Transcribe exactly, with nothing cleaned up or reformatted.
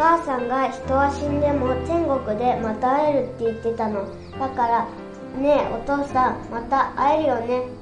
母さんが人は死んでも天国でまた会えるって言ってたの。だからねえお父さん、また会えるよね。